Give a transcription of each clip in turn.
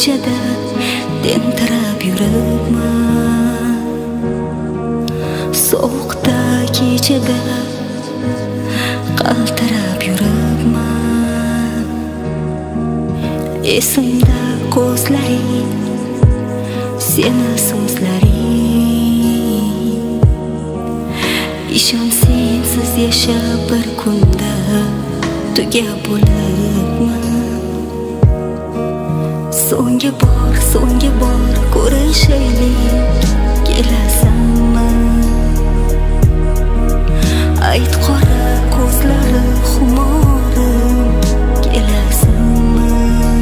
ko'chada tentirab yuribman, sovuqda kechada qaltirab yuribman. Esimda ko'zlaring, seni so'zlaring. Ishon, sensiz yashab bir kunda tugab bo'libman. So'nggi bor ko'rishaylik, kelasanmi? Ayt qora ko'zlari xumorim, kelasanmi?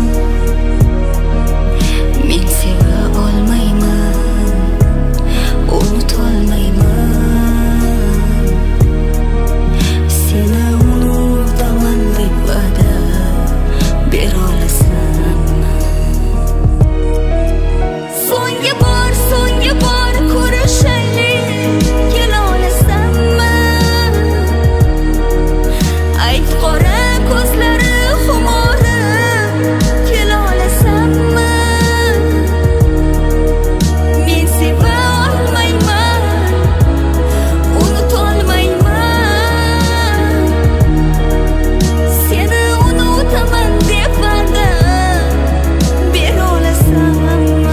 Men seva olmayman, unutolmayman. Seni unutaman deb va'da bera olasanmi? So'nggi bor ko'rishaylik, kela olasanmi? Ayt qora ko'zlari xumorim, kela olasanmi? Men seva olmayman, unutolmayman. Seni unutaman deb va'da bera olasanmi?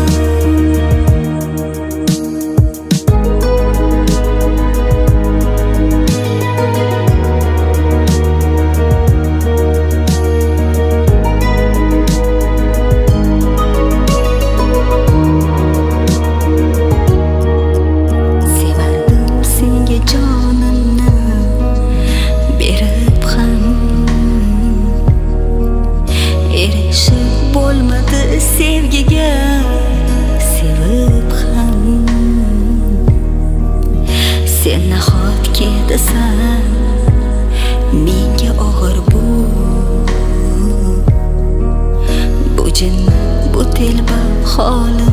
Sevardim senga jonimni berib ham, erishib bo'lmadi sevgiga, sevib ham. Sen nahotki desan menga og'ir bu jinnat, bu telba holi